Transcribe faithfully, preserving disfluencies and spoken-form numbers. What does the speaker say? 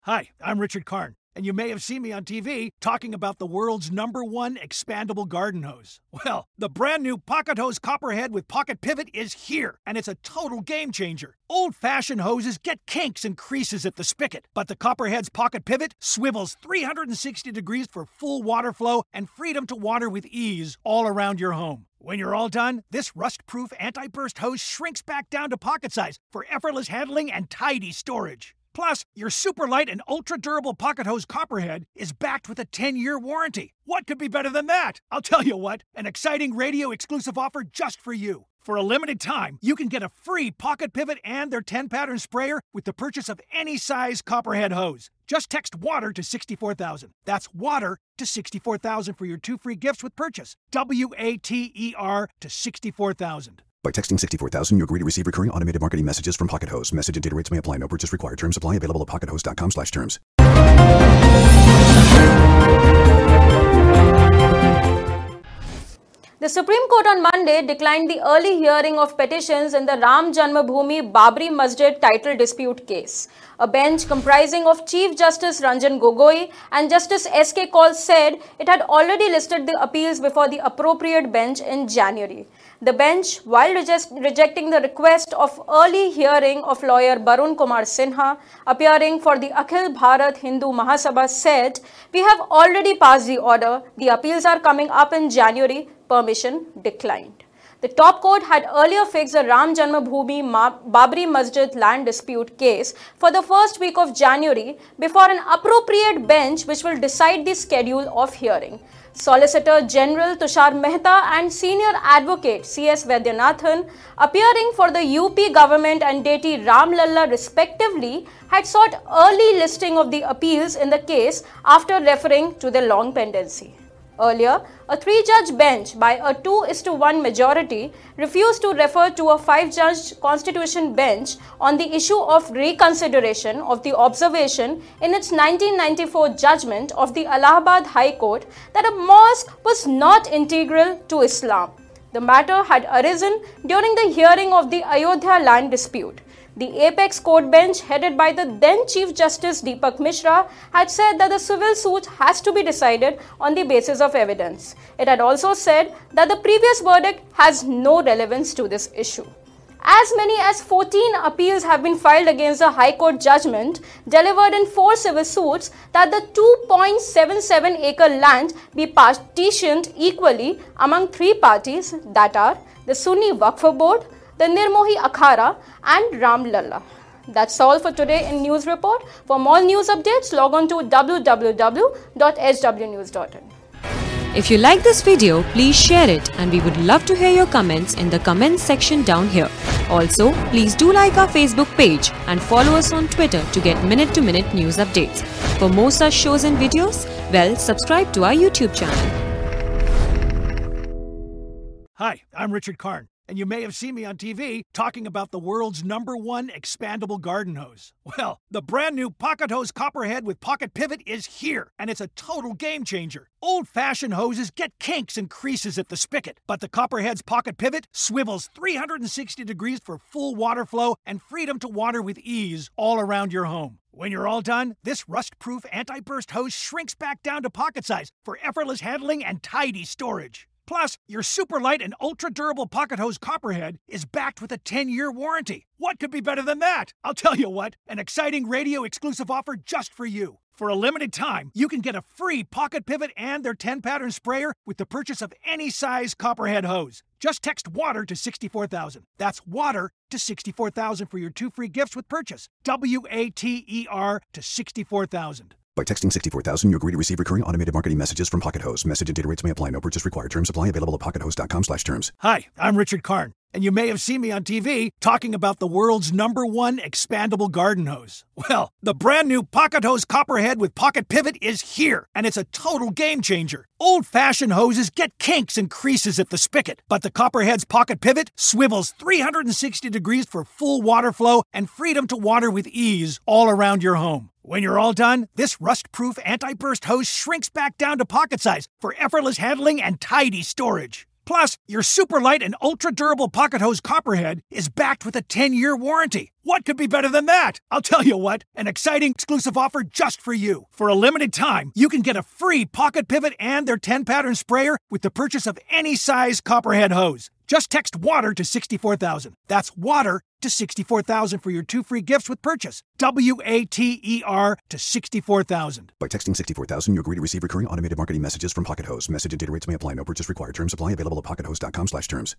Hi, I'm Richard Karn, and you may have seen me on T V talking about the world's number one expandable garden hose. Well, the brand new Pocket Hose Copperhead with Pocket Pivot is here, and it's a total game changer. Old-fashioned hoses get kinks and creases at the spigot, but the Copperhead's Pocket Pivot swivels three hundred sixty degrees for full water flow and freedom to water with ease all around your home. When you're all done, this rust-proof anti-burst hose shrinks back down to pocket size for effortless handling and tidy storage. Plus, your super light and ultra-durable Pocket Hose Copperhead is backed with a ten-year warranty. What could be better than that? I'll tell you what, an exciting radio-exclusive offer just for you. For a limited time, you can get a free Pocket Pivot and their ten-pattern sprayer with the purchase of any size Copperhead hose. Just text WATER to sixty-four thousand. That's WATER to sixty-four thousand for your two free gifts with purchase. W A T E R to sixty-four thousand. By texting sixty-four thousand, you agree to receive recurring automated marketing messages from Pocket Hose. Message and data rates may apply. No purchase required. Terms apply. Available at pockethose.com slash terms. The Supreme Court on Monday declined the early hearing of petitions in the Ram Janmabhoomi Babri Masjid title dispute case. A bench comprising of Chief Justice Ranjan Gogoi and Justice S K Kaul said it had already listed the appeals before the appropriate bench in January. The bench, while reject, rejecting the request of early hearing of lawyer Barun Kumar Sinha, appearing for the Akhil Bharat Hindu Mahasabha, said, "We have already passed the order. The appeals are coming up in January. Permission declined." The top court had earlier fixed the Ram Janmabhoomi Babri Masjid land dispute case for the first week of January before an appropriate bench which will decide the schedule of hearing. Solicitor General Tushar Mehta and Senior Advocate C S Vaidyanathan, appearing for the U P government and deity Ram Lalla respectively, had sought early listing of the appeals in the case after referring to the long pendency. Earlier, a three-judge bench by a two is to one majority refused to refer to a five-judge constitution bench on the issue of reconsideration of the observation in its nineteen ninety-four judgment of the Allahabad High Court that a mosque was not integral to Islam. The matter had arisen during the hearing of the Ayodhya land dispute. The Apex Court bench, headed by the then Chief Justice Deepak Mishra, had said that the civil suit has to be decided on the basis of evidence. It had also said that the previous verdict has no relevance to this issue. As many as fourteen appeals have been filed against the High Court judgment delivered in four civil suits that the two point seven seven acre land be partitioned equally among three parties, that are the Sunni Waqf Board, the Nirmohi Akhara and Ram Lalla. That's all for today in News Report. For more news updates, log on to w w w dot h w news dot in. If you like this video, please share it, and we would love to hear your comments in the comments section down here. Also, please do like our Facebook page and follow us on Twitter to get minute-to-minute news updates. For more such shows and videos, well, subscribe to our YouTube channel. Hi, I'm Richard Karn, and you may have seen me on T V talking about the world's number one expandable garden hose. Well, the brand new Pocket Hose Copperhead with Pocket Pivot is here, and it's a total game changer. Old-fashioned hoses get kinks and creases at the spigot, but the Copperhead's Pocket Pivot swivels three hundred sixty degrees for full water flow and freedom to water with ease all around your home. When you're all done, this rust-proof anti-burst hose shrinks back down to pocket size for effortless handling and tidy storage. Plus, your super light and ultra-durable Pocket Hose Copperhead is backed with a ten-year warranty. What could be better than that? I'll tell you what, an exciting radio-exclusive offer just for you. For a limited time, you can get a free Pocket Pivot and their ten-pattern sprayer with the purchase of any size Copperhead hose. Just text WATER to sixty-four thousand. That's WATER to sixty-four thousand for your two free gifts with purchase. W A T E R to sixty-four thousand. By texting sixty-four thousand, you agree to receive recurring automated marketing messages from Pocket Hose. Message and data rates may apply. No purchase required. Terms apply. Available at pockethose.com slash terms. Hi, I'm Richard Karn, and you may have seen me on T V talking about the world's number one expandable garden hose. Well, the brand new Pocket Hose Copperhead with Pocket Pivot is here, and it's a total game changer. Old-fashioned hoses get kinks and creases at the spigot, but the Copperhead's Pocket Pivot swivels three hundred sixty degrees for full water flow and freedom to water with ease all around your home. When you're all done, this rust-proof anti-burst hose shrinks back down to pocket size for effortless handling and tidy storage. Plus, your super light and ultra durable pocket hose Copperhead is backed with a ten-year warranty. What could be better than that? I'll tell you what, an exciting exclusive offer just for you. For a limited time, you can get a free pocket pivot and their ten-pattern sprayer with the purchase of any size Copperhead hose. Just text WATER to sixty-four thousand. That's WATER to sixty-four thousand for your two free gifts with purchase. W A T E R to sixty-four thousand. By texting sixty-four thousand, you agree to receive recurring automated marketing messages from Pocket Hose. Message and data rates may apply. No purchase required. Terms apply. Available at pocket hose dot com slash terms.